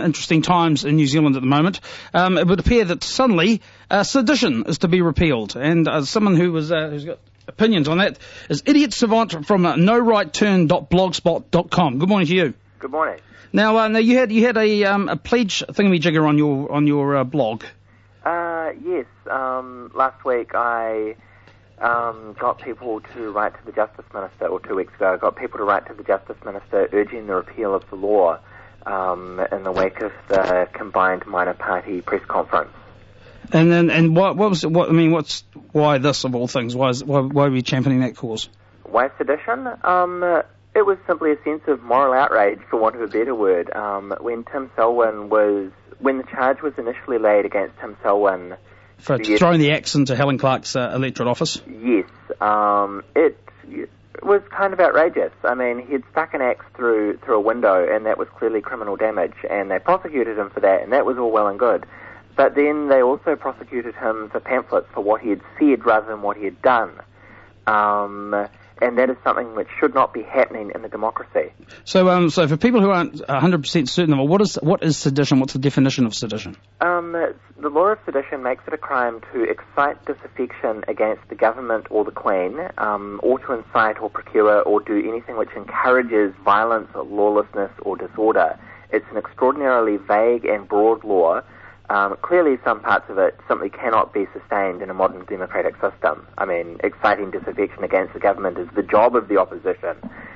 interesting times in New Zealand at the moment. It would appear that suddenly sedition is to be repealed, and someone who's got opinions on that is Idiot Savant from norightturn.blogspot.com. Good morning to you. Good morning. Now you had a pledge thingamajigger on your blog. Yes. Last week I got people to write to the Justice Minister, or 2 weeks ago, I got people to write to the Justice Minister urging the repeal of the law in the wake of the combined minor party press conference. And why this of all things? Why are we championing that cause? Why sedition? It was simply a sense of moral outrage, for want of a better word. When the charge was initially laid against Tim Selwyn for throwing the axe into Helen Clark's electorate office? Yes. It was kind of outrageous. I mean, he'd stuck an axe through a window, and that was clearly criminal damage, and they prosecuted him for that, and that was all well and good. But then they also prosecuted him for pamphlets for what he had said rather than what he had done. And that is something which should not be happening in a democracy. So for people who aren't 100% certain of it, what is sedition? What's the definition of sedition? The law of sedition makes it a crime to excite disaffection against the government or the Queen, or to incite or procure or do anything which encourages violence, lawlessness or disorder. It's an extraordinarily vague and broad law. Clearly some parts of it simply cannot be sustained in a modern democratic system. I mean, exciting disaffection against the government is the job of the opposition.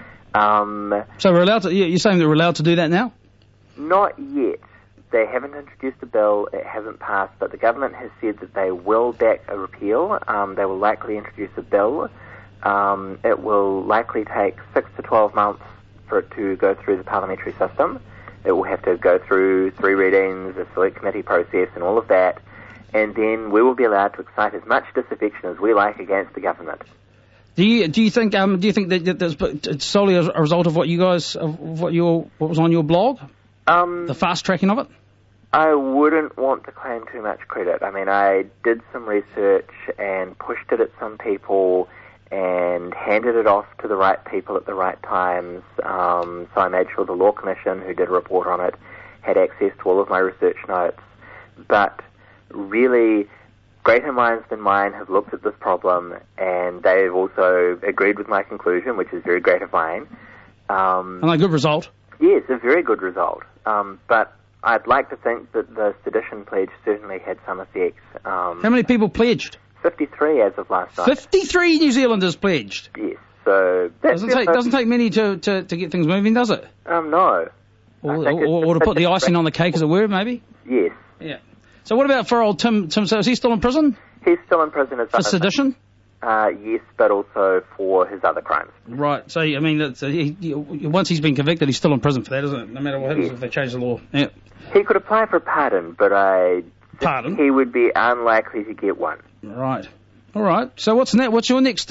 So we're allowed to, you're saying that we're allowed to do that now? Not yet. They haven't introduced a bill, it hasn't passed, but the government has said that they will back a repeal. They will likely introduce a bill. It will likely take 6 to 12 months for it to go through the parliamentary system. It will have to go through 3 readings, a select committee process and all of that, and then we will be allowed to excite as much disaffection as we like against the government. Do you think that it's solely a result of what was on your blog? The fast tracking of it? I wouldn't want to claim too much credit. I mean, I did some research and pushed it at some people and handed it off to the right people at the right times. So I made sure the Law Commission, who did a report on it, had access to all of my research notes. But really, greater minds than mine have looked at this problem, and they've also agreed with my conclusion, which is very gratifying. And a good result? Yes, a very good result. But I'd like to think that the sedition pledge certainly had some effect. How many people pledged? 53 as of last night. 53 New Zealanders pledged? Yes. So doesn't take many to get things moving, does it? No. Or to put the icing on the cake, as it were, maybe? Yes. Yeah. So what about for old Tim? So is he still in prison? He's still in prison as for sedition? Yes, but also for his other crimes. Right. So I mean, once he's been convicted, he's still in prison for that, isn't it? No matter what happens if they change the law. Yeah. He could apply for pardon, but he would be unlikely to get one. Right. All right. So what's your next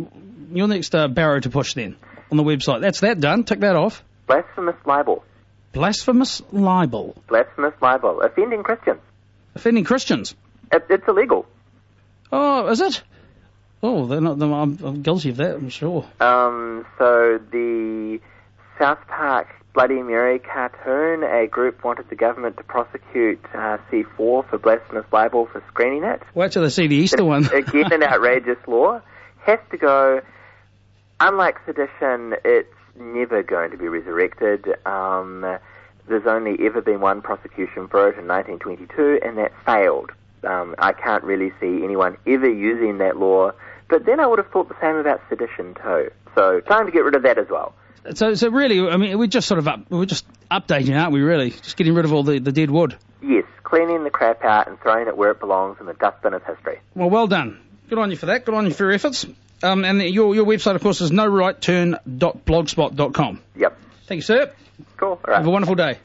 barrow to push then on the website? That's that done. Tick that off. Blasphemous libel. Blasphemous libel. Blasphemous libel. Offending Christians. Offending Christians. It's illegal. Oh, is it? Oh, I'm guilty of that, I'm sure. So the South Park Bloody Mary cartoon, a group wanted the government to prosecute C4 for blasphemous libel for screening it. Wait till they see the Easter one. Again, an outrageous law. Has to go. Unlike sedition, it's never going to be resurrected. There's only ever been one prosecution for it in 1922, and that failed. I can't really see anyone ever using that law. But then I would have thought the same about sedition too. So time to get rid of that as well. So really, I mean, we're just updating, aren't we? Really, just getting rid of all the dead wood. Yes, cleaning the crap out and throwing it where it belongs in the dustbin of history. Well done. Good on you for that. Good on you for your efforts. And your website, of course, is norightturn.blogspot.com. Yep. Thank you, sir. Cool. All right. Have a wonderful day.